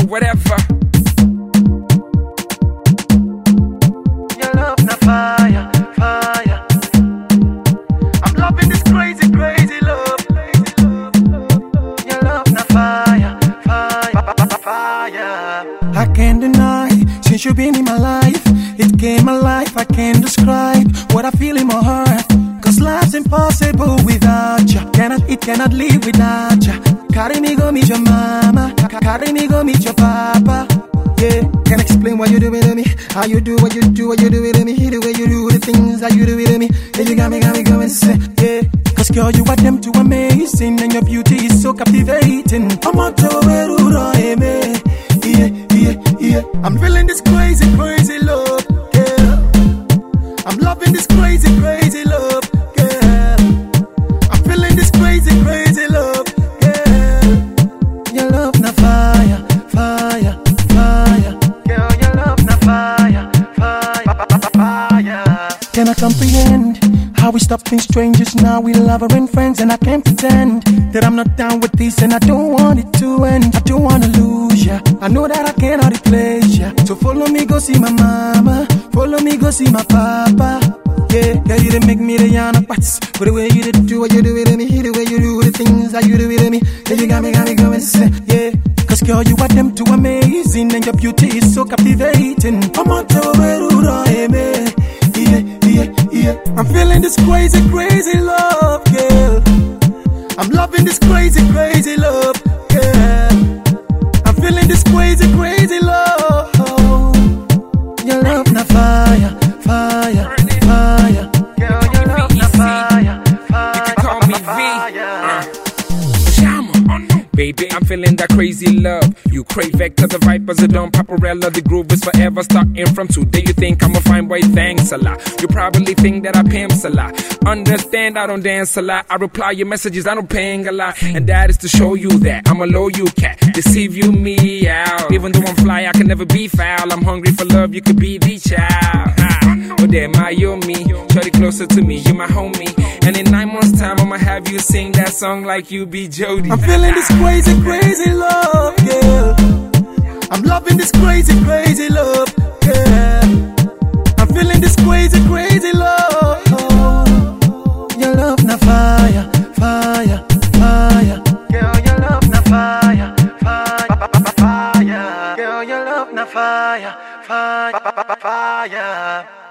whatever. Your love na fire, fire. I'm loving this crazy, crazy love. Your love na fire, fire, fire. I can't deny, since you've been in my life, it came alive. I can't describe what I feel in my heart. Cause life's impossible without you. It cannot live without you. Carry me, go meet your mama. Carry me, go meet your papa. Yeah, can't explain what you do to me. How you do what you do, what you do to me. The way you do the things that you do to me. Yeah, you got me going say, yeah. Cause girl, you are them too amazing. And your beauty is so captivating. I'm on to yeah. I'm feeling this crazy, crazy love, girl. I'm loving this crazy, crazy love, girl. I'm feeling this crazy, crazy love, girl. Your love na fire, fire, fire. Girl, your love na fire, fire, fire. Can I comprehend how we stopped being strangers, now we lover and friends? And I can't pretend that I'm not down with this, and I don't want it to end. I don't wanna lose ya, I know that I cannot replace ya. So follow me, go see my mama. Follow me, go see my papa. Yeah, girl, you done make me the yana pats. But the way you did do what you do to me, the way you do the things that you do to me, yeah, you got me going say, yeah. Cause girl, you are them too amazing, and your beauty is so captivating. I'm on to yeah. I'm feeling this crazy, crazy love, girl. I'm loving this crazy, crazy love, girl. I'm feeling this crazy, crazy love. Your love na fire, fire, fire. Girl, your love na fire, fire. You can call me V. Shama. Baby, I'm feeling that crazy love. You crave Vector, the Vipers, the Don Paparella. The groove is forever, starting from today. You think I'm a fine boy, thanks a lot. You probably think that I pimps a lot. Understand, I don't dance a lot. I reply your messages, I don't ping a lot. And that is to show you that I'm a loyal cat. Deceive you, me out. Even though I'm fly, I can never be foul. I'm hungry for love, you could be the child. Oh, damn, you're me. Shorty closer to me, you're my homie. And in 9 months' time, I'ma have you sing that song like you be Jody. I'm feeling this crazy, crazy love, girl. I'm loving this crazy, crazy love, girl. I'm feeling this crazy, crazy love. Your love na fire, fire, fire. Girl, your love na fire, fire, fire. Girl, your love na fire, fire, fire.